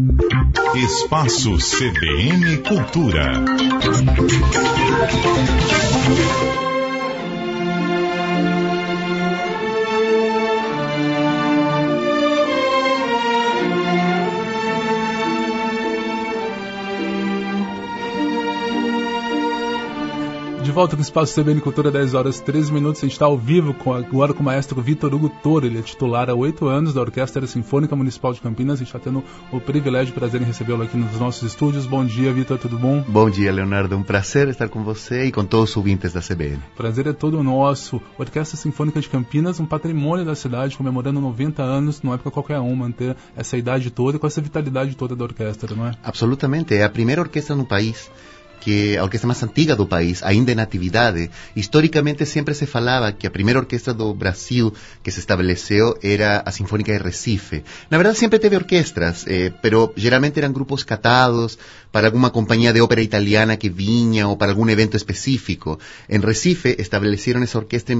Espaço CBN Cultura. De volta com o Espaço CBN Cultura, 10 horas 13 minutos. A gente está ao vivo agora com o maestro Vitor Hugo Toro. Ele é titular há 8 anos da Orquestra Sinfônica Municipal de Campinas. A gente está tendo o privilégio e prazer em recebê-lo aqui nos nossos estúdios. Bom dia, Vitor, tudo bom? Bom dia, Leonardo. Um prazer estar com você e com todos os ouvintes da CBN. Prazer é todo nosso. Orquestra Sinfônica de Campinas, um patrimônio da cidade, comemorando 90 anos. Não é para qualquer um manter essa idade toda e com essa vitalidade toda da orquestra, não é? Absolutamente. É a primeira orquestra no país, que a orquestra mais antiga do país, ainda em atividade. Historicamente sempre se falava que a primeira orquestra do Brasil que se estabeleceu era a Sinfônica de Recife. Na verdade sempre teve orquestras, pero geralmente eram grupos catados para alguma companhia de ópera italiana que vinha ou para algum evento específico. Em Recife estabeleceram essa orquestra em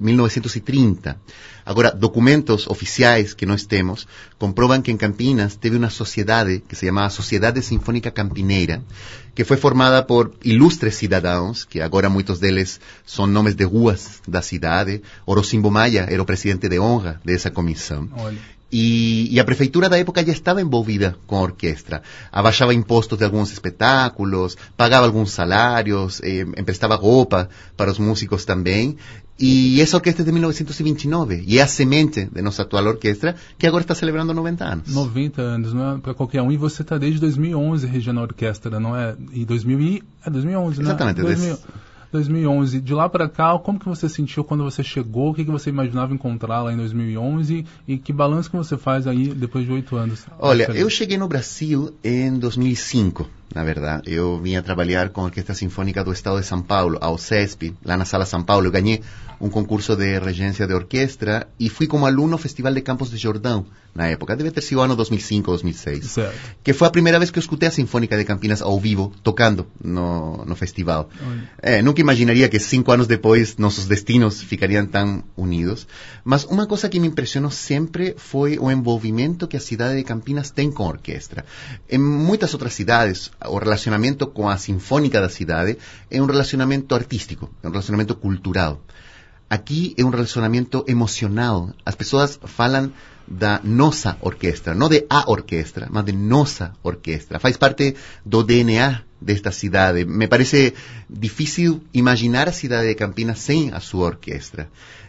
1930. Agora, documentos oficiais que nós temos comprovam que em Campinas teve uma sociedade que se chamava Sociedade Sinfônica Campineira, que foi formada por ilustres cidadãos, que agora muitos deles são nomes de ruas da cidade. Orocimbo Maia era o presidente de honra dessa comissão. Olha. E a prefeitura da época já estava envolvida com a orquestra. Abaixava impostos de alguns espetáculos, pagava alguns salários, emprestava roupa para os músicos também. E essa orquestra é de 1929, e é a semente de nossa atual orquestra, que agora está celebrando 90 anos. 90 anos, não é para qualquer um. E você está desde 2011 regendo a orquestra, não é? E 2011, né? Exatamente. 2011. De lá para cá, como que você sentiu quando você chegou? O que você imaginava encontrar lá em 2011? E que balanço que você faz aí depois de 8 anos? Olha, eu cheguei no Brasil em 2005, na verdade. Eu vinha trabalhar com a Orquestra Sinfônica do Estado de São Paulo, a OCESP, lá na Sala São Paulo. Eu ganhei um concurso de regência de orquestra e fui como aluno ao Festival de Campos de Jordão, na época. Deve ter sido o ano 2005 ou 2006. Certo. Que foi a primeira vez que eu escutei a Sinfônica de Campinas ao vivo, tocando no festival. Nunca imaginaria que 5 anos depois nossos destinos ficariam tão unidos. Mas uma coisa que me impressionou sempre foi o envolvimento que a cidade de Campinas tem com a orquestra. Em muitas outras cidades, o relacionamento com a sinfônica da cidade é um relacionamento artístico, é um relacionamento cultural. Aqui é um relacionamento emocional. As pessoas falam da nossa orquestra, não de a orquestra, mas de nossa orquestra. Faz parte do DNA desta cidade. Me parece difícil imaginar a cidade de Campinas sem a sua orquestra.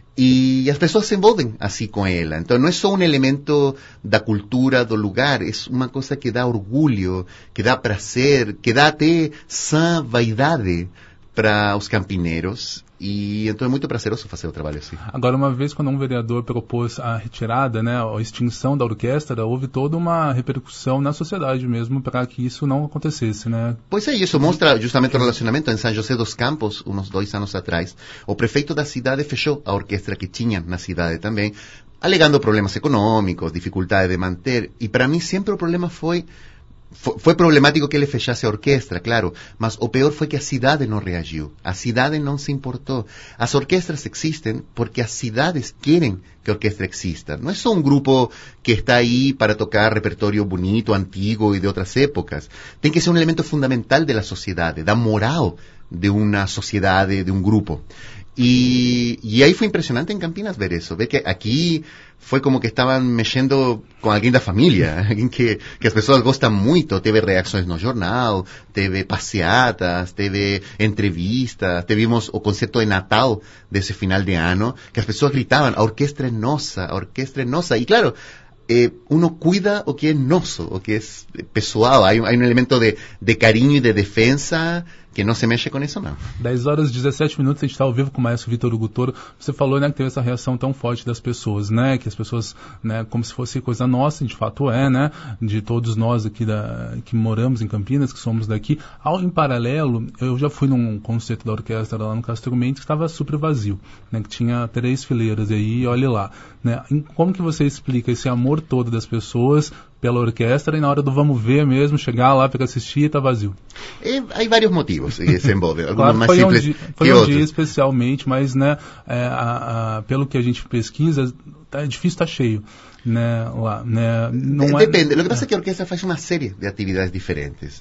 E as pessoas se envolvem assim com ela. Então não é só um elemento da cultura do lugar, é uma coisa que dá orgulho, que dá prazer, que dá até sã vaidade para os campineiros. E então é muito prazeroso fazer o trabalho assim. Agora, uma vez quando um vereador propôs a retirada, né, a extinção da orquestra, houve toda uma repercussão na sociedade mesmo para que isso não acontecesse, né? Pois é, isso mostra justamente o relacionamento. Em São José dos Campos, uns 2 anos atrás, o prefeito da cidade fechou a orquestra que tinha na cidade também, alegando problemas econômicos, dificuldade de manter. E para mim sempre o problema foi problemático que ele fechasse a orquestra, claro, mas o pior foi que a cidade não reagiu. A cidade não se importou. As orquestras existem porque as cidades querem que a orquestra exista. Não é só um grupo que está aí para tocar repertório bonito, antigo e de outras épocas. Tem que ser um elemento fundamental da sociedade, da moral de uma sociedade, de um grupo. E aí foi impressionante em Campinas ver isso, ver que aqui foi como que estavam mexendo com alguém da família, alguém que as pessoas gostam muito. Teve reações no jornal, teve passeatas, teve entrevistas, tivemos o concerto de Natal desse final de ano, que as pessoas gritavam, a orquestra é nossa, a orquestra é nossa. E claro, uno cuida o que é nosso, o que é pessoal. Há um elemento de carinho e de defesa que não se mexe com isso, não. 10 horas e 17 minutos, a gente está ao vivo com o maestro Vitor Hugo Toro. Você falou, né, que teve essa reação tão forte das pessoas, né, que as pessoas, né, como se fosse coisa nossa, de fato é, né, de todos nós aqui que moramos em Campinas, que somos daqui. Em paralelo, eu já fui num concerto da orquestra lá no Castro Mendes que estava super vazio, né, que tinha 3 fileiras, e aí, olhe lá, né, como que você explica esse amor todo das pessoas pela orquestra e na hora do vamos ver mesmo, chegar lá para assistir e tá vazio? Há vários motivos que se envolvem. Alguns claro, mais simples foi que um outros. dia especialmente, mas né, pelo que a gente pesquisa, é difícil estar cheio. né, lá, né? Não Depende. Lo que pasa es que a orquestra faz uma série de atividades diferentes.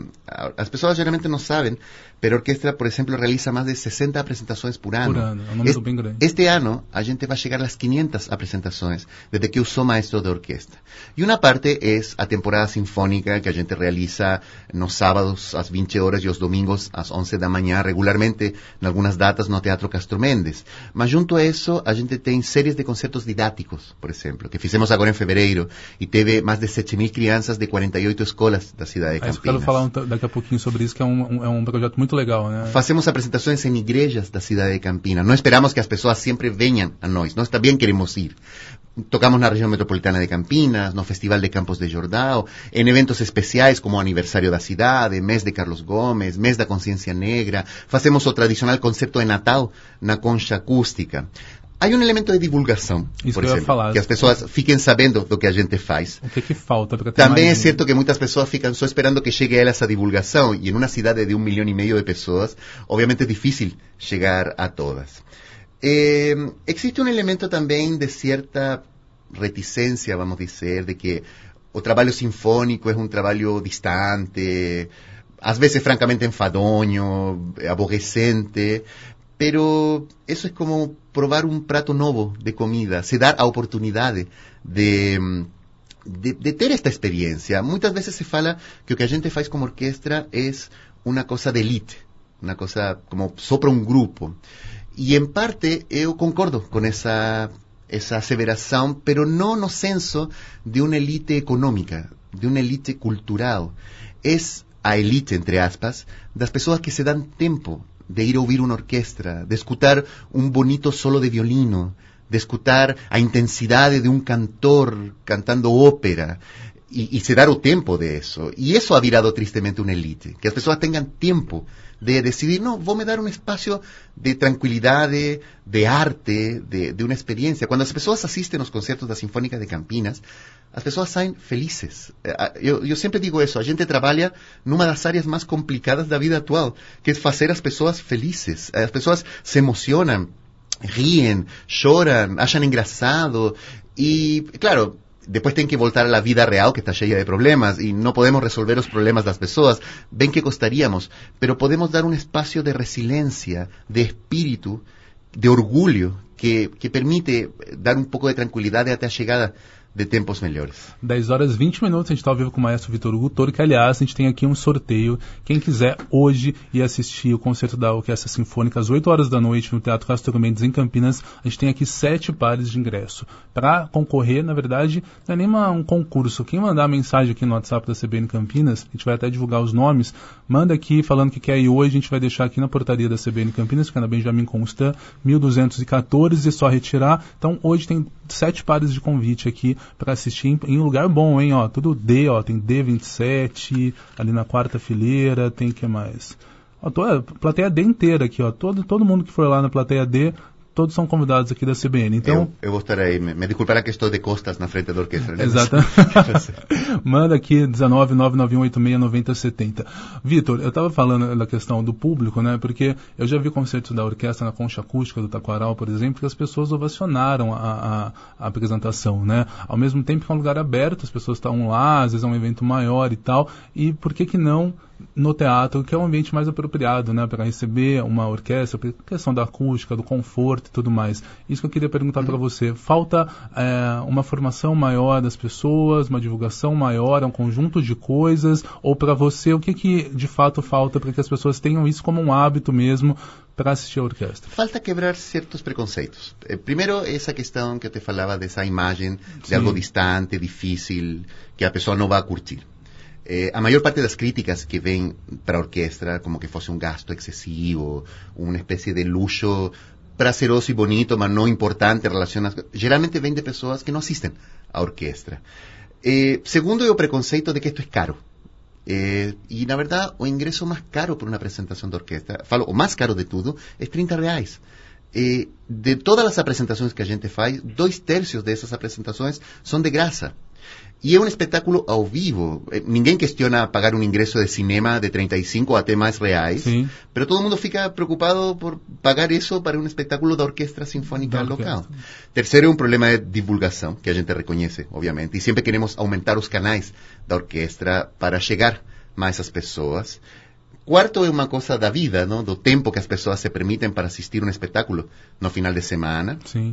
As pessoas geralmente não sabem, pero a orquestra, por exemplo, realiza mais de 60 apresentações por ano. Por ano, é um número bem grande. Este ano, a gente vai chegar às 500 apresentações, desde que eu sou maestro de orquestra. E uma parte é a temporada sinfônica, que a gente realiza nos sábados às 20 horas e os domingos às 11 da manhã, regularmente, em algumas datas, no Teatro Castro Mendes. Mas junto a isso, a gente tem séries de concertos didáticos, por exemplo, que fizemos agora em fevereiro, e teve mais de 7.000 crianças de 48 escolas da cidade de Campinas. Eu quero falar daqui a pouquinho sobre isso, que é um projeto muito legal, né? Fazemos apresentações em igrejas da cidade de Campinas. Não esperamos que as pessoas sempre venham a nós. Nós também queremos ir. Tocamos na região metropolitana de Campinas, no Festival de Campos de Jordão, em eventos especiais como o aniversário da cidade, mês de Carlos Gomes, mês da Consciência Negra. Fazemos o tradicional concerto de Natal na Concha Acústica. Há um elemento de divulgação, por exemplo, que as pessoas fiquem sabendo do que a gente faz. O que falta para ter Também mais é certo que muitas pessoas ficam só esperando que chegue a ela essa divulgação, e em uma cidade de 1,5 milhão de pessoas, obviamente é difícil chegar a todas. Existe um elemento também de certa reticência, vamos dizer, de que o trabalho sinfônico é um trabalho distante, às vezes francamente enfadonho, aborrecente, pero eso es como probar un prato novo de comida, se dar a oportunidade de ter esta experiencia. Muitas vezes se fala que o que a gente faz como orquestra es una cosa de elite, una cosa como só para un grupo. E em parte eu concordo com essa asseveração, pero não no senso de uma elite econômica, de uma elite cultural. Es a elite, entre aspas, das pessoas que se dan tempo de ir a ouvir uma orquestra, de escutar um bonito solo de violino, de escutar a intensidade de um cantor cantando ópera, e se dar o tempo de isso. E isso ha virado tristemente uma elite, que as pessoas tenham tempo de decidir, não, vou me dar um espaço de tranquilidade, de arte, de uma experiência. Quando as pessoas assistem aos concertos da Sinfônica de Campinas, as pessoas saem felizes. Eu sempre digo isso, a gente trabalha numa das áreas mais complicadas da vida atual, que é fazer as pessoas felizes. As pessoas se emocionam, riem, choram, acham engraçado, e, claro, depois tem que voltar à vida real, que está cheia de problemas, e não podemos resolver os problemas das pessoas, bem que gostaríamos, pero podemos dar um espaço de resiliência, de espírito, de orgulho, que permite dar um pouco de tranquilidade até a chegada de tempos melhores. 10 horas e 20 minutos, a gente está ao vivo com o maestro Vitor Hugo Toro, que aliás a gente tem aqui um sorteio. Quem quiser hoje ir assistir o concerto da Orquestra Sinfônica às 8 horas da noite no Teatro Castro Mendes em Campinas, a gente tem aqui 7 pares de ingresso. Para concorrer, na verdade, não é nem um concurso. Quem mandar mensagem aqui no WhatsApp da CBN Campinas, a gente vai até divulgar os nomes, manda aqui falando que quer ir hoje, a gente vai deixar aqui na portaria da CBN Campinas, fica na Benjamin Constant, 1214, é só retirar. Então hoje tem 7 pares de convite aqui para assistir em um lugar bom, hein? Ó, tudo D, ó, tem D27, ali na quarta fileira, tem que mais? Ó, a plateia D inteira aqui, ó, todo mundo que for lá na plateia D, todos são convidados aqui da CBN. Então, eu vou estar aí, me desculpará que estou de costas na frente da orquestra. Né? Exatamente. Manda aqui 19991869070. Vitor, eu estava falando da questão do público, né? Porque eu já vi concertos da orquestra na Concha Acústica do Taquaral, por exemplo, que as pessoas ovacionaram a apresentação, né? Ao mesmo tempo que é um lugar aberto, as pessoas estão lá, às vezes é um evento maior e tal, e por que não no teatro, que é um ambiente mais apropriado, né, para receber uma orquestra, por questão da acústica, do conforto e tudo mais. Isso que eu queria perguntar para você. Falta uma formação maior das pessoas, uma divulgação maior, um conjunto de coisas, ou para você, o que de fato falta para que as pessoas tenham isso como um hábito mesmo para assistir a orquestra? Falta quebrar certos preconceitos. Primeiro, essa questão que eu te falava dessa imagem de Sim. algo distante, difícil, que a pessoa não vai curtir. A maior parte das críticas que vêm para a orquestra, como que fosse um gasto excessivo, uma espécie de luxo prazeroso e bonito, mas não importante em relação às... Geralmente vem de pessoas que não assistem à orquestra. Segundo, é o preconceito de que isto é caro. E, na verdade, o ingresso mais caro por uma apresentação de orquestra, falo, o mais caro de tudo, é R$30. de todas as apresentações que a gente faz, 2/3 dessas apresentações são de graça. E é um espetáculo ao vivo. Ninguém questiona pagar um ingresso de cinema de 35 ou até mais reais, mas todo mundo fica preocupado por pagar isso para um espetáculo da Orquestra Sinfônica local. Terceiro, é um problema de divulgação, que a gente reconhece, obviamente, e sempre queremos aumentar os canais da orquestra para chegar mais às pessoas. Quarto, é uma coisa da vida, não? Do tempo que as pessoas se permitem para assistir um espetáculo no final de semana. Sim.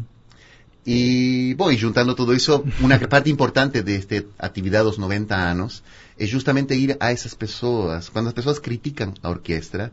E, bom, e juntando tudo isso, uma parte importante desta atividade dos 90 anos é justamente ir a essas pessoas. Quando as pessoas criticam a orquestra,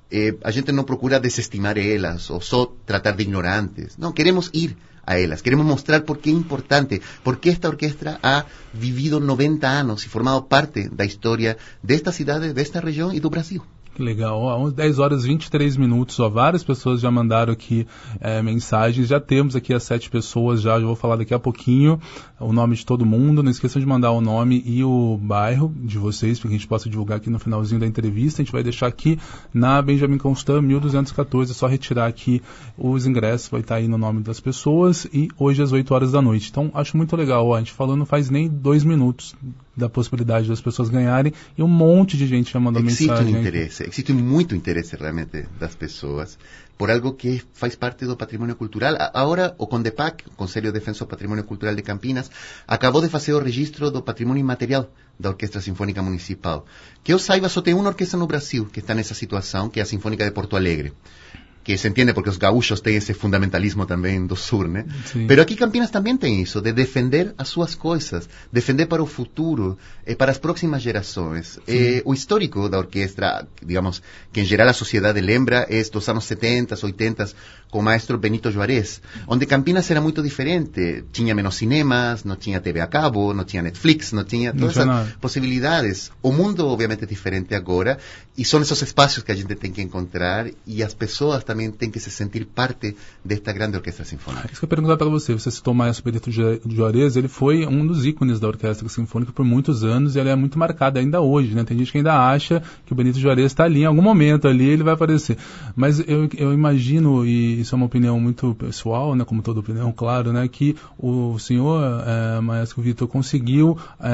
a gente não procura desestimar elas ou só tratar de ignorantes. Não, queremos ir a elas, queremos mostrar por que é importante, por que esta orquestra ha vivido 90 anos e formado parte da história desta cidade, desta região e do Brasil. Que legal. Ó, 10 horas e 23 minutos, ó, várias pessoas já mandaram aqui mensagens, já temos aqui as 7 pessoas, já vou falar daqui a pouquinho o nome de todo mundo, não esqueçam de mandar o nome e o bairro de vocês, para que a gente possa divulgar aqui no finalzinho da entrevista. A gente vai deixar aqui na Benjamin Constant, 1214, é só retirar aqui os ingressos, vai estar aí no nome das pessoas, e hoje às 8 horas da noite. Então, acho muito legal, ó, a gente falou não faz nem 2 minutos da possibilidade das pessoas ganharem, e um monte de gente já mandou mensagem. Existe muito interesse realmente das pessoas por algo que faz parte do patrimônio cultural. Agora, o CONDEPAC, o Conselho de Defensa do Patrimônio Cultural de Campinas, acabou de fazer o registro do patrimônio imaterial da Orquestra Sinfônica Municipal. Que eu saiba, só tem uma orquestra no Brasil que está nessa situação, que é a Sinfônica de Porto Alegre. Que se entiende porque os gaúchos têm esse fundamentalismo também do sul, né? Mas aqui Campinas também tem isso, de defender as suas coisas, defender para o futuro, para as próximas gerações. O histórico da orquestra, digamos, que em geral a sociedade lembra, é dos anos 70, 80, com o maestro Benito Juarez, onde Campinas era muito diferente. Tinha menos cinemas, não tinha TV a cabo, não tinha Netflix, não tinha todas essas possibilidades. O mundo, obviamente, é diferente agora, e são esses espaços que a gente tem que encontrar, e as pessoas também têm que se sentir parte desta grande orquestra sinfônica. Isso que eu ia perguntar para você. Você citou o maestro Benito Juarez, ele foi um dos ícones da orquestra sinfônica por muitos anos, e ele é muito marcado ainda hoje, né? Tem gente que ainda acha que o Benito Juarez está ali, em algum momento ali ele vai aparecer. Mas eu imagino, e isso é uma opinião muito pessoal, né? Como toda opinião, claro, né? Que o senhor, maestro Vitor, conseguiu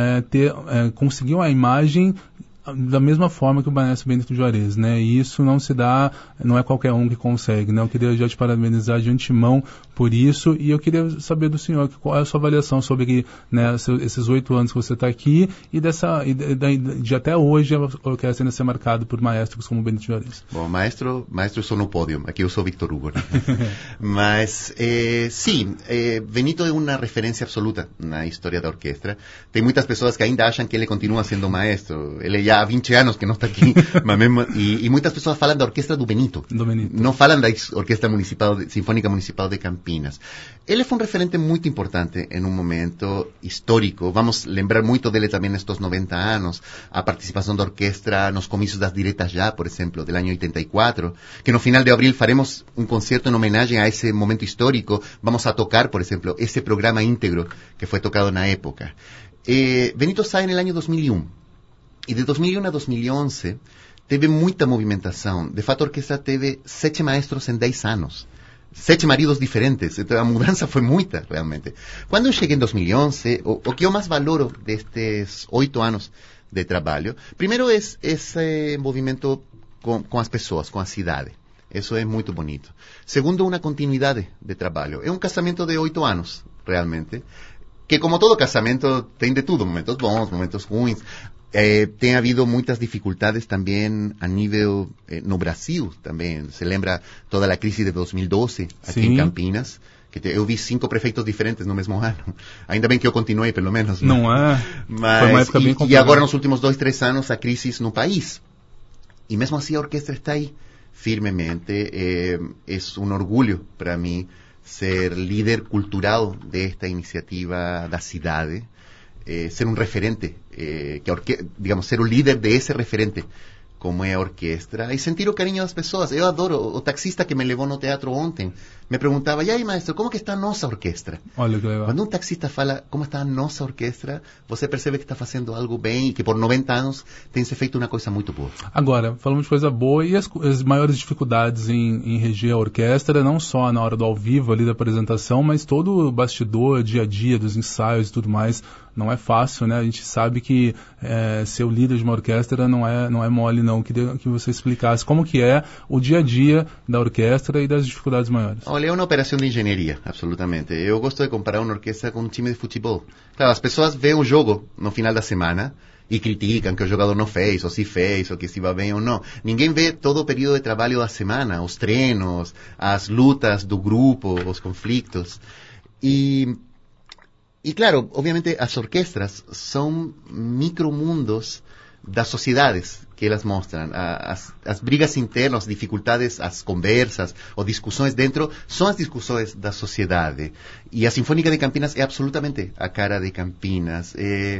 conseguiu a imagem da mesma forma que o maestro Benito Juarez, né? E isso não se dá, não é qualquer um que consegue, né? Eu queria já te parabenizar de antemão por isso, e eu queria saber do senhor qual é a sua avaliação sobre, né, esses 8 anos que você está aqui e de até hoje a orquestra ainda ser marcada por maestros como Benito Juarez. Bom, maestro só no pódio, aqui eu sou Victor Hugo, né? Mas, sim, Benito é uma referência absoluta na história da orquestra. Tem muitas pessoas que ainda acham que ele continua sendo maestro. Ele já há 20 anos que não está aqui, mas mesmo, e muitas pessoas falam da orquestra do Benito. Não falam da Orquestra Sinfônica Municipal de Campinas. Ele foi um referente muito importante em um momento histórico. Vamos lembrar muito dele também nestes 90 anos. A participação da orquestra nos comícios das diretas já, por exemplo, do ano 84, que no final de abril faremos um concerto em homenagem a esse momento histórico. Vamos a tocar, por exemplo, esse programa íntegro que foi tocado na época. Benito sai no ano 2001. E de 2001 a 2011 teve muita movimentação. De fato, a orquestra teve 7 maestros em 10 anos. 7 maridos diferentes. Então, a mudança foi muita, realmente. Quando eu cheguei em 2011, o que eu mais valoro destes 8 anos de trabalho, primeiro é esse movimento com as pessoas, com a cidade. Isso é muito bonito. Segundo, uma continuidade de trabalho. É um casamento de 8 anos, realmente. Que, como todo casamento, tem de tudo. Momentos bons, momentos ruins. Tem havido muitas dificuldades também a nível no Brasil também. Se lembra toda a crise de 2012 aqui em Campinas, que eu vi 5 prefeitos diferentes no mesmo ano. Ainda bem que eu continuei, pelo menos. Não é? Mas, foi uma época bem complicada. E agora, nos últimos 2, 3 anos, a crise no país. E mesmo assim a orquestra está aí firmemente. É um orgulho para mim ser líder cultural desta iniciativa da cidade. Ser um referente, digamos, ser o líder de esse referente, como é a orquestra, e sentir o carinho das pessoas. Eu adoro o taxista que me levou no teatro ontem, me perguntava, e aí, maestro, como que está a nossa orquestra? Olha que legal. Quando um taxista fala como está a nossa orquestra, você percebe que está fazendo algo bem e que por 90 anos tem se feito uma coisa muito boa. Agora, falando de coisa boa, e as maiores dificuldades em reger a orquestra, não só na hora do ao vivo ali da apresentação, mas todo o bastidor, dia a dia, dos ensaios e tudo mais, não é fácil, né? A gente sabe que ser o líder de uma orquestra não é mole, não. Queria que você explicasse como que é o dia a dia da orquestra e das dificuldades maiores. Olha, é uma operação de engenharia, absolutamente. Eu gosto de comparar uma orquestra com um time de futebol. Claro, as pessoas veem o jogo no final da semana e criticam que o jogador não fez, ou se fez, ou que se vai bem ou não. Ninguém vê todo o período de trabalho da semana, os treinos, as lutas do grupo, os conflitos. E claro, obviamente as orquestras são micromundos das sociedades que elas mostram. As brigas internas, as dificuldades, as conversas ou discussões dentro são as discussões da sociedade. E a Sinfônica de Campinas é absolutamente a cara de Campinas.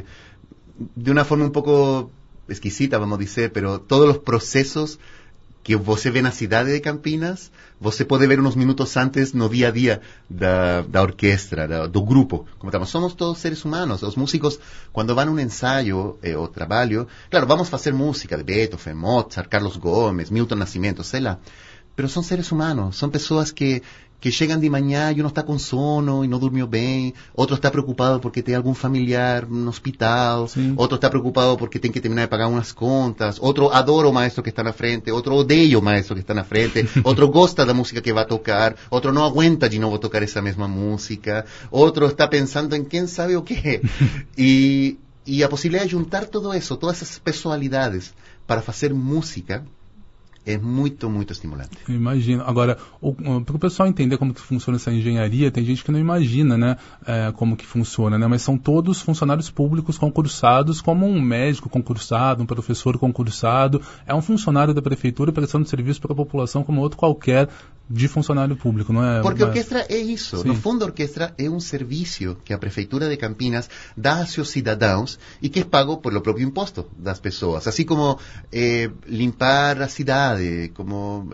De uma forma um pouco esquisita, vamos dizer, pero todos os processos que você vê na cidade de Campinas, você pode ver uns minutos antes no dia a dia da orquestra, do grupo. Como estamos, somos todos seres humanos. Os músicos, quando vão a um ensaio ou trabalho, claro, vamos fazer música de Beethoven, Mozart, Carlos Gomes, Milton Nascimento, sei lá. Pero são seres humanos, são pessoas que chegam de manhã e um está com sono e não dormiu bem, outro está preocupado porque tem algum familiar no hospital, sim, outro está preocupado porque tem que terminar de pagar umas contas, outro adora o maestro que está na frente, outro odeia o maestro que está na frente, outro gosta da música que vai tocar, outro não aguenta de novo tocar essa mesma música, outro está pensando em quem sabe o quê. E a possibilidade de juntar todo isso, todas essas pessoalidades para fazer música, é muito, muito estimulante. Imagino. Agora, para o pessoal entender como que funciona essa engenharia, tem gente que não imagina, né, como que funciona, né, mas são todos funcionários públicos concursados, como um médico concursado, um professor concursado, é um funcionário da prefeitura prestando serviço para a população como outro qualquer de funcionário público, não é? Porque a orquestra é isso. Sim. No fundo, a orquestra é um serviço que a prefeitura de Campinas dá a seus cidadãos e que é pago pelo próprio imposto das pessoas. Assim como limpar a cidade, como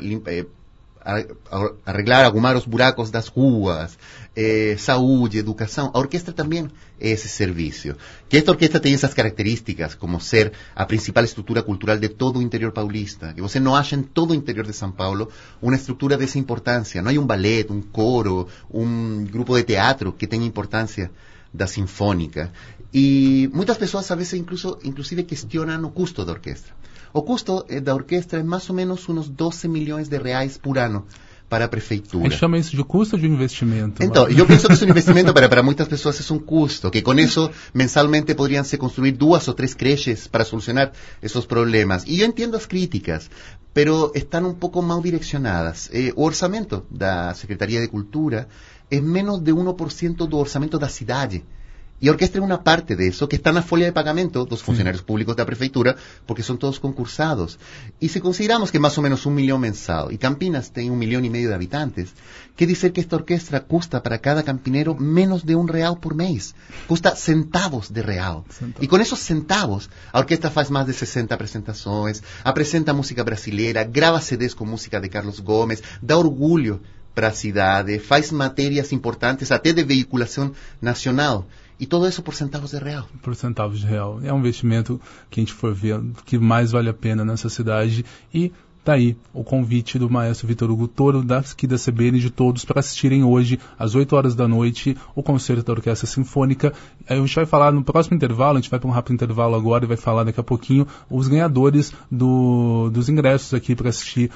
arreglar, arrumar os buracos das ruas, saúde, educação. A orquestra também é esse serviço. Que esta orquestra tem essas características, como ser a principal estrutura cultural de todo o interior paulista. Que você não acha em todo o interior de São Paulo uma estrutura dessa importância. Não há um ballet, um coro, um grupo de teatro que tenha importância da sinfônica. E muitas pessoas, a vezes, inclusive questionam o custo da orquestra. O custo da orquestra é mais ou menos uns 12 milhões de reais por ano para a prefeitura. A gente chama isso de custo ou de investimento? Então, eu penso que é um investimento, para muitas pessoas é um custo, que com isso, mensalmente, poderiam se construir 2 ou 3 creches para solucionar esses problemas. E eu entendo as críticas, pero estão um pouco mal direcionadas. O orçamento da Secretaria de Cultura é menos de 1% do orçamento da cidade. E a orquestra é uma parte disso, que está na folha de pagamento dos funcionários públicos da prefeitura, porque são todos concursados. E se consideramos que mais ou menos 1 milhão mensal, e Campinas tem 1,5 milhão de habitantes, quer dizer que esta orquestra custa para cada campineiro menos de R$1 por mês. Custa centavos de real. E com esses centavos, a orquestra faz mais de 60 apresentações, apresenta música brasileira, grava CDs com música de Carlos Gomes, dá orgulho para a cidade, faz matérias importantes até de veiculação nacional. E tudo isso por centavos de real. Por centavos de real. É um investimento que a gente for ver que mais vale a pena nessa cidade. E tá aí o convite do maestro Vitor Hugo Toro, daqui da CBN, de todos, para assistirem hoje, às 8 horas da noite, o concerto da Orquestra Sinfônica. A gente vai falar no próximo intervalo, a gente vai para um rápido intervalo agora e vai falar daqui a pouquinho os ganhadores dos ingressos aqui para assistir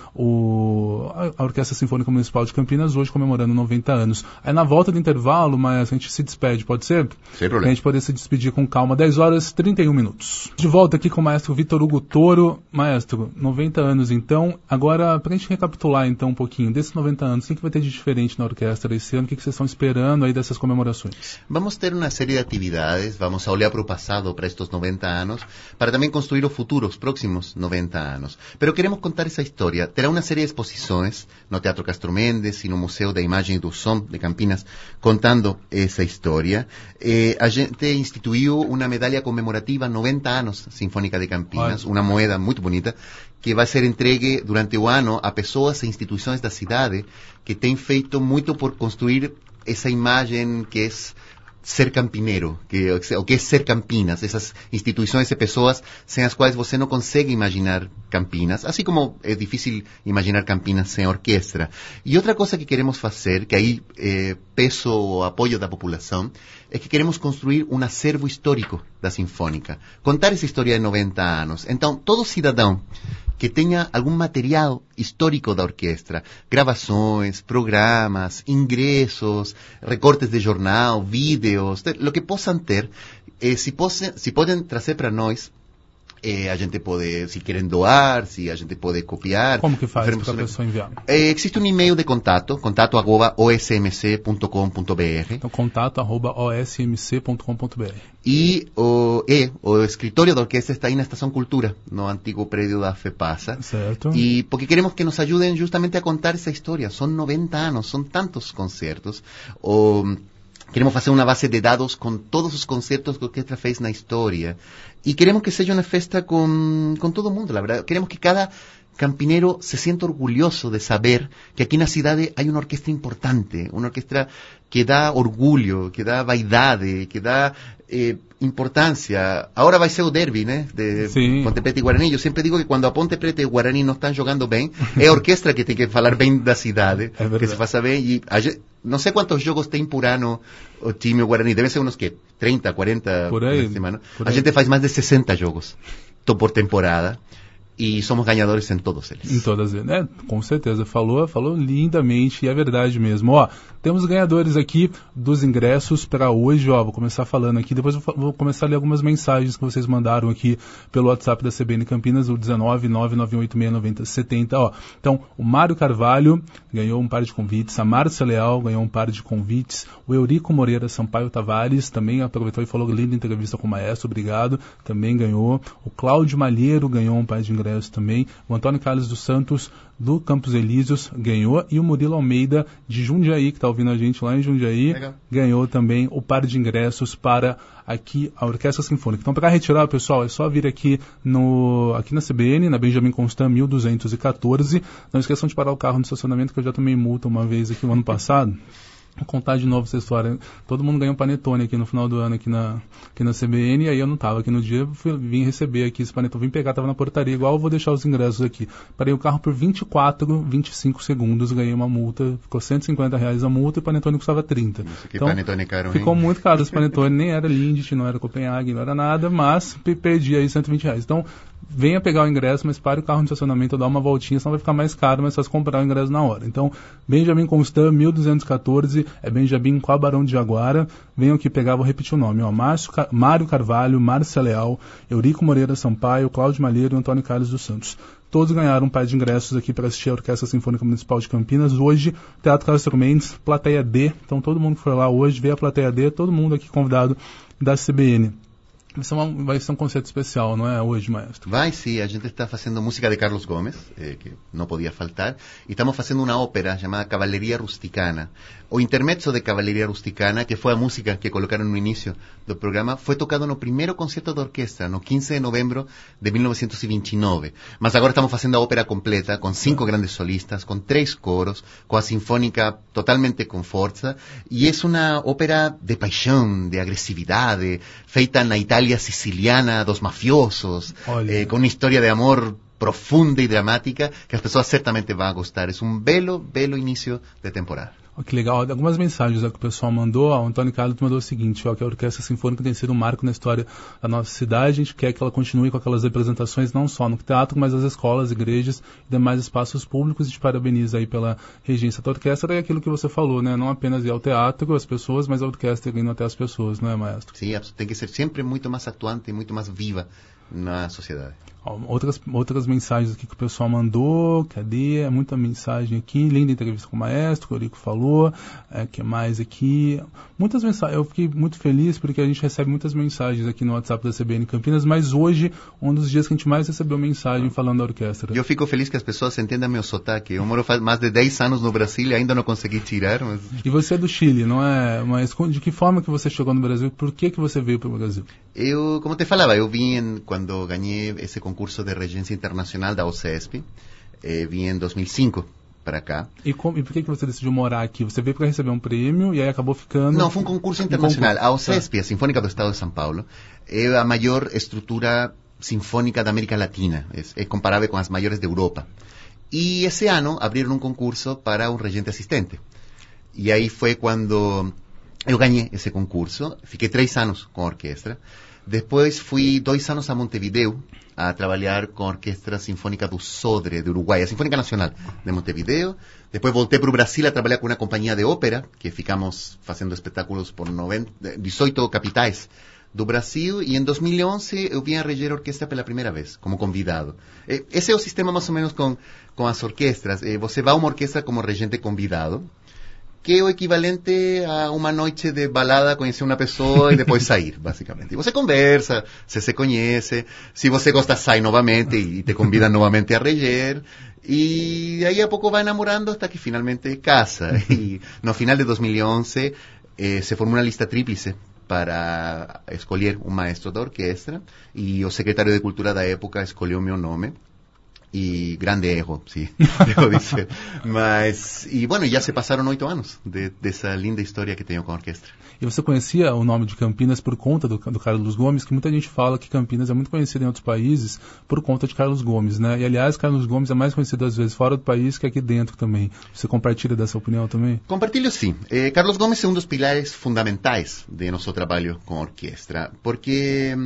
a Orquestra Sinfônica Municipal de Campinas, hoje comemorando 90 anos. Aí na volta do intervalo, maestro, a gente se despede, pode ser? Sem problema. A gente poder se despedir com calma, 10 horas e 31 minutos. De volta aqui com o maestro Vitor Hugo Toro. Maestro, 90 anos então. Agora, para a gente recapitular então um pouquinho desses 90 anos, o que vai ter de diferente na orquestra esse ano? O que vocês estão esperando aí dessas comemorações? Vamos ter uma série de atividades, vamos a olhar para o passado, para estes 90 anos, para também construir o futuro, os próximos 90 anos. Pero queremos contar essa história. Terá uma série de exposições no Teatro Castro Mendes e no Museu da Imagem e do Som de Campinas, contando essa história. A gente instituiu uma medalha comemorativa 90 anos Sinfônica de Campinas, uma moeda muito bonita, que vai ser entregue entregue durante o ano a pessoas e instituições da cidade que têm feito muito por construir essa imagem que é ser campineiro, o que é ser Campinas, essas instituições e pessoas sem as quais você não consegue imaginar Campinas, assim como é difícil imaginar Campinas sem orquestra. E outra coisa que queremos fazer, que aí peço o apoio da população, é que queremos construir um acervo histórico da Sinfônica, contar essa história de 90 anos. Então, todo cidadão que tenha algum material histórico da orquestra, gravações, programas, ingressos, recortes de jornal, vídeos, o que possam ter, se podem trazer para nós, a gente pode, se querem doar, se a gente pode copiar. Como que faz para a pessoa enviar? Existe um e-mail de contato@osmc.com.br. Então, contato@osmc.com.br. E o escritório da orquestra está aí na Estação Cultura, no antigo prédio da FEPASA. Certo. E porque queremos que nos ajudem justamente a contar essa história. São 90 anos, são tantos concertos. Queremos fazer uma base de dados com todos os concertos que a orquestra fez na história. E queremos que seja uma festa com todo mundo, la verdad. Queremos que cada campineiro se sienta orgulhoso de saber que aqui na cidade há uma orquestra importante, uma orquestra que dá orgulho, que dá vaidade, que dá importância. Agora vai ser o derby, né? De Ponte Preta e Guarani. Eu sempre digo que quando a Ponte Preta e Guarani não estão jogando bem, é a orquestra que tem que falar bem da cidade, que se faça bem. E não sei quantos jogos tem por ano o time Guarani. Deve ser uns 30, 40 por aí, semana. A gente faz mais de 60 jogos por temporada. E somos ganhadores em todos eles. Em todas eles, né? Com certeza. Falou lindamente e é verdade mesmo. Ó, temos ganhadores aqui dos ingressos para hoje, ó. Vou começar falando aqui, depois vou começar a ler algumas mensagens que vocês mandaram aqui pelo WhatsApp da CBN Campinas, o 19998699070, ó. Então, o Mário Carvalho ganhou um par de convites, a Márcia Leal ganhou um par de convites, o Eurico Moreira Sampaio Tavares também aproveitou e falou linda entrevista com o maestro, obrigado, também ganhou. O Cláudio Malheiro ganhou um par de ingressos também, o Antônio Carlos dos Santos do Campos Elíseos ganhou, e o Murilo Almeida de Jundiaí, que está ouvindo a gente lá em Jundiaí, legal, ganhou também o par de ingressos para aqui a Orquestra Sinfônica. Então, para retirar, pessoal, é só vir aqui na CBN, na Benjamin Constant 1214. Não esqueçam de parar o carro no estacionamento, que eu já tomei multa uma vez aqui no ano passado. Vou contar de novo essa história. Todo mundo ganhou um panetone aqui no final do ano aqui na CBN, e aí eu não estava aqui no dia, vim receber aqui esse panetone, vim pegar, estava na portaria, igual eu vou deixar os ingressos aqui. Parei o carro por 25 segundos, ganhei uma multa, ficou R$150 a multa e o panetone custava 30. Isso, que então, panetone caro, ficou muito caro esse panetone, nem era Lindt, não era Copenhague, não era nada, mas perdi aí R$120. Então, venha pegar o ingresso, mas pare o carro no estacionamento, dá uma voltinha, senão vai ficar mais caro, mas só comprar o ingresso na hora. Então, Benjamin Constant, 1214, é Benjamin com a Barão de Jaguara. Venham aqui pegar, vou repetir o nome, ó. Mário Carvalho, Márcia Leal, Eurico Moreira Sampaio, Cláudio Malheiro e Antônio Carlos dos Santos. Todos ganharam um par de ingressos aqui para assistir a Orquestra Sinfônica Municipal de Campinas. Hoje, Teatro Castro Mendes, plateia D. Então, todo mundo que for lá hoje, vê a plateia D, todo mundo aqui convidado da CBN. Vai ser um concerto especial, não é, hoje, maestro? Vai, sim. A gente está fazendo música de Carlos Gomes, que não podia faltar, e estamos fazendo uma ópera chamada Cavalleria Rusticana. O intermezzo de Cavalleria Rusticana, que foi a música que colocaram no início do programa, foi tocado no primeiro concerto da orquestra, no 15 de novembro de 1929. Mas agora estamos fazendo a ópera completa, com 5 grandes solistas, com 3 coros, com a sinfônica totalmente com força, e é uma ópera de paixão, de agressividade, feita na Itália siciliana dos mafiosos, com uma história de amor profunda e dramática que as pessoas certamente vão gostar. É um belo início de temporada. Que legal. Algumas mensagens que o pessoal mandou. O Antônio Carlos mandou o seguinte, que a Orquestra Sinfônica tem sido um marco na história da nossa cidade. A gente quer que ela continue com aquelas representações não só no teatro, mas nas escolas, igrejas e demais espaços públicos. E te parabeniza aí pela regência da orquestra. É aquilo que você falou, né? Não apenas ir ao teatro, as pessoas, mas a orquestra indo até as pessoas, não é, maestro? Sim, tem que ser sempre muito mais atuante e muito mais viva na sociedade. Outras mensagens aqui que o pessoal mandou, cadê? Muita mensagem aqui, linda entrevista com o maestro, que o Eurico falou, que mais aqui? Muitas mensagens, eu fiquei muito feliz porque a gente recebe muitas mensagens aqui no WhatsApp da CBN Campinas, mas hoje, um dos dias que a gente mais recebeu mensagem falando da orquestra. Eu fico feliz que as pessoas entendam meu sotaque. Eu moro faz mais de 10 anos no Brasil e ainda não consegui tirar. Mas... E você é do Chile, não é? Mas de que forma que você chegou no Brasil? Por que você veio para o Brasil? Eu, como te falava, eu vim quando ganhei esse concurso de regência internacional da OCESP. Vim em 2005 para cá. E por que você decidiu morar aqui? Você veio para receber um prêmio e aí acabou ficando... Não, foi um concurso internacional. A OCESP, a Sinfônica do Estado de São Paulo, é a maior estrutura sinfônica da América Latina. É comparável com as maiores da Europa. E esse ano abriram um concurso para um regente assistente. E aí foi quando eu ganhei esse concurso. Fiquei 3 anos com a orquestra. Depois fui 2 anos a Montevideo a trabalhar com a Orquestra Sinfônica do Sodre, de Uruguai, a Sinfônica Nacional de Montevideo. Depois voltei para o Brasil a trabalhar com uma companhia de ópera, que ficamos fazendo espetáculos por 18 capitais do Brasil. E em 2011 eu vim a reger a orquestra pela primeira vez, como convidado. Esse é o sistema mais ou menos com as orquestras. Você vai a uma orquestra como regente convidado, que é o equivalente a uma noite de balada, conhecer uma pessoa e depois sair, basicamente. E você conversa, você se conhece, se você gosta, sai novamente e te convidam novamente a reger, e aí a pouco vai namorando até que finalmente casa. E no final de 2011 se formou uma lista tríplice para escolher um maestro da orquestra, e o secretário de Cultura da época escolheu meu nome. Y grande erro, sí, debo decir. Mas, y bueno, ya se pasaron 8 anos de esa linda história que tenho com a orquestra. E você conhecia o nome de Campinas por conta do Carlos Gomes, que muita gente fala que Campinas é muito conhecido em outros países por conta de Carlos Gomes, né? E, aliás, Carlos Gomes é mais conhecido, às vezes, fora do país que aqui dentro também. Você compartilha dessa opinião também? Compartilho, sim. Carlos Gomes é um dos pilares fundamentais de nosso trabalho com a orquestra, porque...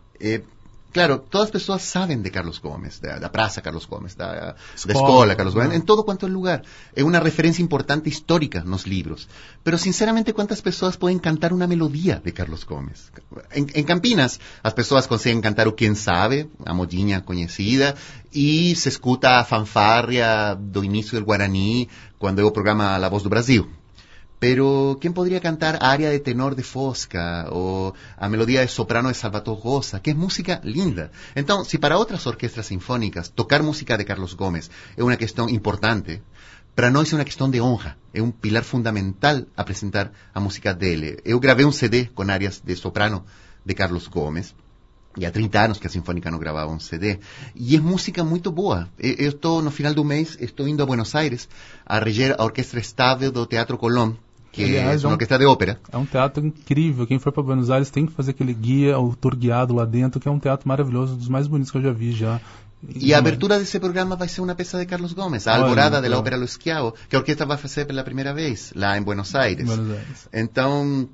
claro, todas as pessoas sabem de Carlos Gomes, da Praça Carlos Gomes, da Escola Carlos Gomes, em todo quanto lugar. É uma referência importante histórica nos livros. Pero, sinceramente, quantas pessoas podem cantar uma melodia de Carlos Gomes? Em Campinas, as pessoas conseguem cantar o Quem Sabe, a modinha conhecida, e se escuta a fanfarria do início do Guarani, quando é o programa La Voz do Brasil. Pero, ¿quién podría cantar área de tenor de Fosca o a melodía de soprano de Salvatore Rosa, que es música linda? Entonces, si para otras orquestas sinfónicas tocar música de Carlos Gomes es una cuestión importante, para nós é uma questão de honra, é um pilar fundamental a apresentar a música dele. Eu gravei um CD com áreas de soprano de Carlos Gomes, e há 30 anos que a Sinfônica não gravava um CD, e é música muito boa. Eu estou, no final do mês, estou indo a Buenos Aires a reger a Orquestra Estável do Teatro Colón, que aliás, é uma orquestra de ópera. É um teatro incrível. Quem for para Buenos Aires tem que fazer aquele guia, o tour guiado lá dentro, que é um teatro maravilhoso, dos mais bonitos que eu já vi já. E a abertura desse programa vai ser uma peça de Carlos Gomes, a Alvorada de la Ópera Lo Schiavo, que a orquestra vai fazer pela primeira vez lá em Buenos Aires. Então,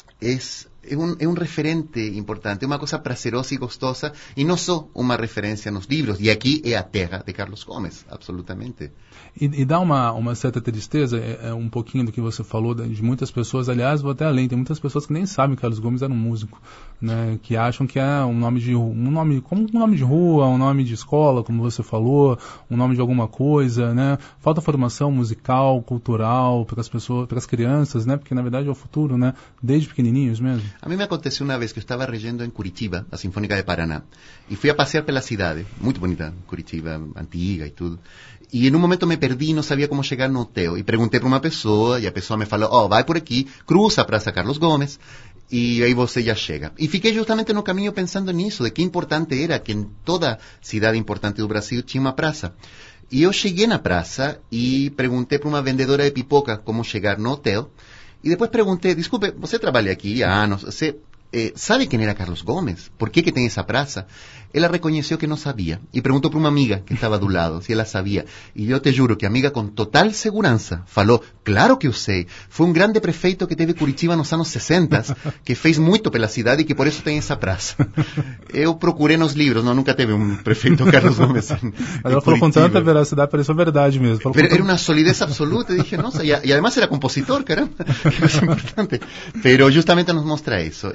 é um referente importante, é uma coisa prazerosa e gostosa, e não só uma referência nos livros. E aqui é a terra de Carlos Gomes, absolutamente. E dá uma certa tristeza, um pouquinho do que você falou, de muitas pessoas, aliás, vou até além, tem muitas pessoas que nem sabem que Carlos Gomes era um músico, né, que acham que é um nome como um nome de rua, um nome de escola, como você falou, um nome de alguma coisa, né? Falta formação musical, cultural para as pessoas, para as crianças, né? Porque na verdade é o futuro, né? Desde pequenininhos mesmo. A mim me aconteceu uma vez que eu estava regendo em Curitiba, a Sinfônica de Paraná, e fui a passear pela cidade, muito bonita, Curitiba, antiga e tudo. E em um momento me perdi e não sabia como chegar no hotel. E perguntei para uma pessoa, e a pessoa me falou, vai por aqui, cruza a Praça Carlos Gomes, e aí você já chega. E fiquei justamente no caminho pensando nisso, de que importante era que em toda cidade importante do Brasil tinha uma praça. E eu cheguei na praça e perguntei para uma vendedora de pipoca como chegar no hotel. E depois perguntei, desculpe, você trabalha aqui há anos, você sabe quem era Carlos Gomes? Por que tem essa praça? Ela reconheceu que não sabia e perguntou para uma amiga que estava do lado se ela sabia. E eu te juro que a amiga, com total segurança, falou, claro que eu sei. Foi um grande prefeito que teve Curitiba nos anos 60, que fez muito pela cidade e que por isso tem essa praça. Eu procurei nos livros, nunca teve um prefeito Carlos Gomes em ela falou com tanta veracidade, pareceu verdade mesmo. Era uma solidez absoluta, e dije, nossa, e además era compositor, caramba, que é importante. Pero justamente nos mostra isso,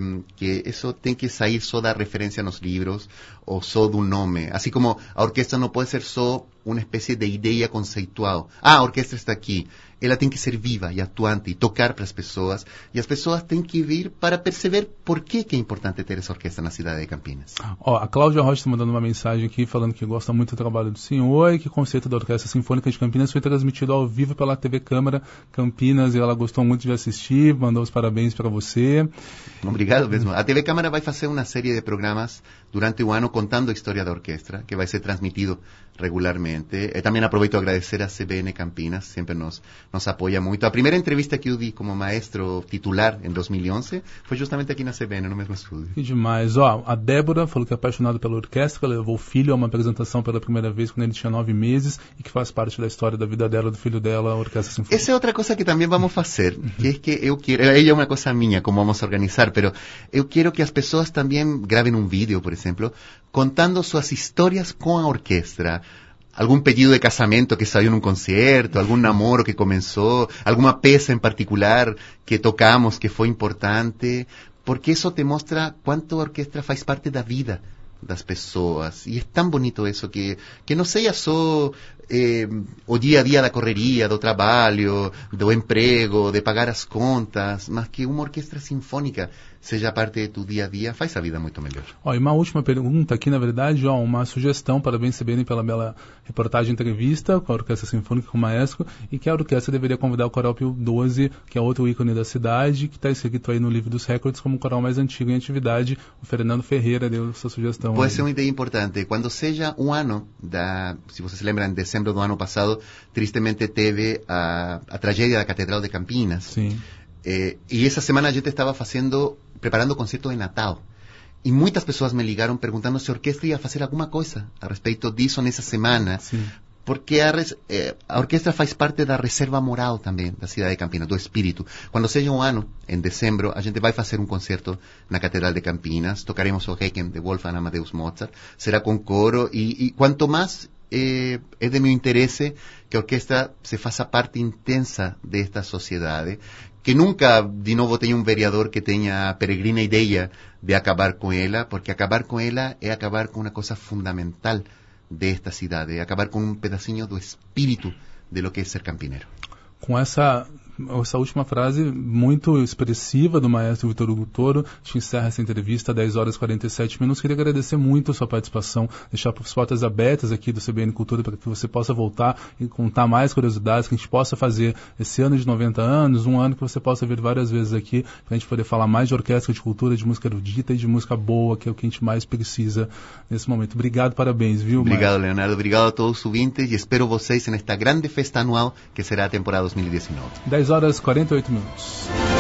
que isso tem que sair só da referência nos livros, ou só do nome. Assim como a orquestra não pode ser só uma espécie de ideia conceitual. A orquestra está aqui. Ela tem que ser viva e atuante e tocar para as pessoas. E as pessoas têm que vir para perceber por que é importante ter essa orquestra na cidade de Campinas. A Cláudia Rocha está mandando uma mensagem aqui falando que gosta muito do trabalho do senhor e que o conceito da Orquestra Sinfônica de Campinas foi transmitido ao vivo pela TV Câmara Campinas e ela gostou muito de assistir, mandou os parabéns para você. Obrigado mesmo. A TV Câmara vai fazer uma série de programas durante o ano contando a história da orquestra, que vai ser transmitido regularmente. realmente. Também aproveito a agradecer a CBN Campinas, sempre nos apoia muito. A primeira entrevista que eu di como maestro titular em 2011 foi justamente aqui na CBN, no mesmo estúdio. Que demais. Ó, a Débora falou que é apaixonada pela orquestra, levou o filho a uma apresentação pela primeira vez quando ele tinha 9 meses e que faz parte da história da vida dela, do filho dela, a Orquestra Sinfônica. Essa é outra coisa que também vamos fazer, que é que eu quero, ela é uma coisa minha, como vamos organizar, pero eu quero que as pessoas também gravem um vídeo, por exemplo, contando suas histórias com a orquestra. Algum pedido de casamento que saiu num concerto, algum namoro que começou, alguma peça em particular que tocamos que foi importante, porque isso te mostra quanto a orquestra faz parte da vida das pessoas. E é tão bonito isso, que não seja só o dia a dia da correria, do trabalho, do emprego, de pagar as contas, mas que uma orquestra sinfônica seja parte de tu dia a dia, faz a vida muito melhor. Ó, e uma última pergunta aqui, na verdade, ó, uma sugestão, parabéns CBN pela bela reportagem e entrevista com a Orquestra Sinfônica, com o maestro, e que a orquestra deveria convidar o Coral Pio XII, que é outro ícone da cidade, que está escrito aí no livro dos recordes como o coral mais antigo em atividade. O Fernando Ferreira deu essa sugestão. Pode ser uma ideia importante. Quando seja um ano, se você se lembra, em dezembro do ano passado, tristemente teve a tragédia da Catedral de Campinas. Sim. E essa semana a gente estava preparando o concerto de Natal. E muitas pessoas me ligaram perguntando se a orquestra ia fazer alguma coisa a respeito disso nessa semana. Sim. Porque a orquestra faz parte da reserva moral também da cidade de Campinas, do espírito. Quando seja um ano, em dezembro, a gente vai fazer um concerto na Catedral de Campinas. Tocaremos o Requiem de Wolfgang Amadeus Mozart. Será com coro. E quanto mais é de meu interesse que a orquestra se faça parte intensa desta sociedade, que nunca, de novo, tenha um vereador que tenha a peregrina ideia de acabar com ela, porque acabar com ela é acabar com uma coisa fundamental desta cidade, é acabar com um pedacinho do espírito de lo que é ser campineiro. Com essa última frase muito expressiva do maestro Vitor Hugo Toro, a gente encerra essa entrevista, 10 horas e 47 minutos. Queria agradecer muito a sua participação, deixar as portas abertas aqui do CBN Cultura para que você possa voltar e contar mais curiosidades, que a gente possa fazer esse ano de 90 anos, um ano que você possa vir várias vezes aqui, para a gente poder falar mais de orquestra, de cultura, de música erudita e de música boa, que é o que a gente mais precisa nesse momento. Obrigado, parabéns, viu? Obrigado, Leonardo. Obrigado a todos os ouvintes e espero vocês nesta grande festa anual que será a temporada 2019. 10 horas e 48 minutos.